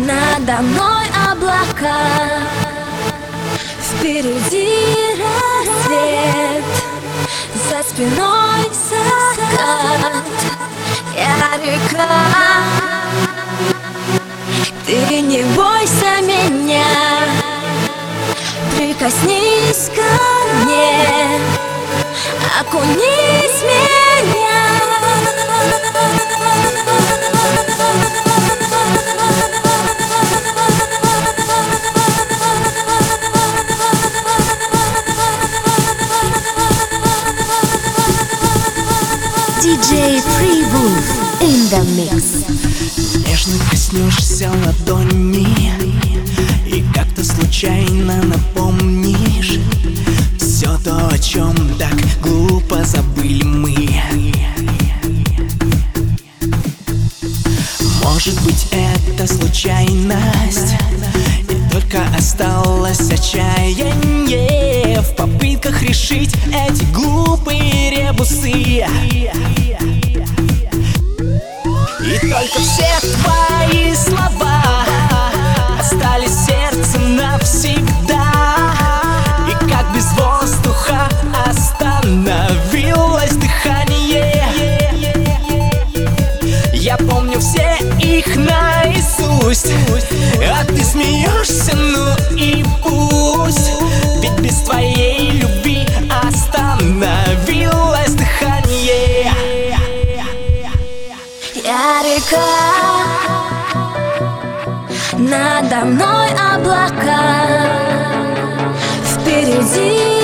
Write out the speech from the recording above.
надо мной облака, впереди рассвет, за спиной закат. Я река, ты не бойся меня, прикоснись ко мне, окунись в меня. DJ Pre-Wolf in the mix. Нежно коснешься ладони и как-то случайно напомнишь все то, о чем так глупо забыли мы. Может быть, это случайность, и только осталось отчаяние в попытках решить эти глупые ребусы. И только все твои слова остались в сердце навсегда. И как без воздуха остановилось дыхание. Я помню все их наизусть, а ты смеешься, ну и пусть. Ведь без твоей любви остановилось дыхание. Я река, надо мной облака, впереди